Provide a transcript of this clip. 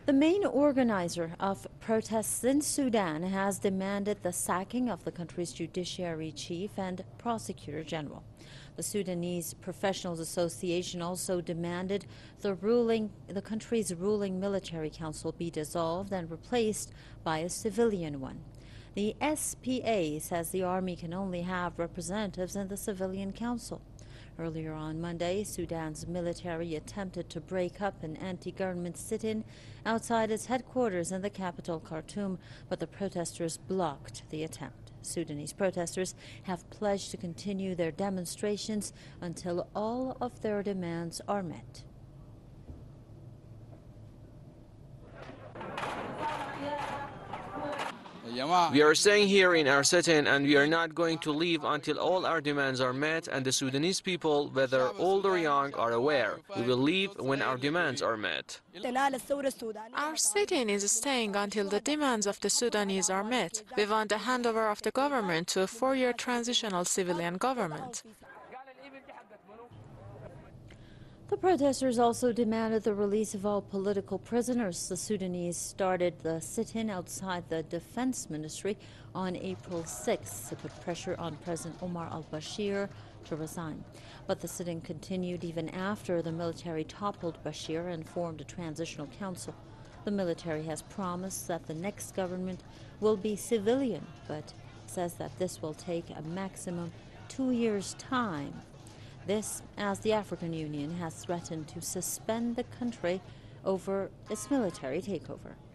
The main organizer of protests in Sudan has demanded the sacking of the country's judiciary chief and prosecutor general. The Sudanese Professionals Association also demanded the country's ruling military council be dissolved and replaced by a civilian one. The SPA says the army can only have representatives in the civilian council. Earlier on Monday, Sudan's military attempted to break up an anti-government sit-in outside its headquarters in the capital, Khartoum, but the protesters blocked the attempt. Sudanese protesters have pledged to continue their demonstrations until all of their demands are met. We are staying here in our sit-in and we are not going to leave until all our demands are met and the Sudanese people, whether old or young, are aware. We will leave when our demands are met. Our sit-in is staying until the demands of the Sudanese are met. We want the handover of the government to a 4-year transitional civilian government. The protesters also demanded the release of all political prisoners. The Sudanese started the sit-in outside the Defense Ministry on April 6th to put pressure on President Omar al-Bashir to resign. But the sit-in continued even after the military toppled Bashir and formed a transitional council. The military has promised that the next government will be civilian, but says that this will take a maximum 2 years' time. This, as the African Union has threatened to suspend the country over its military takeover.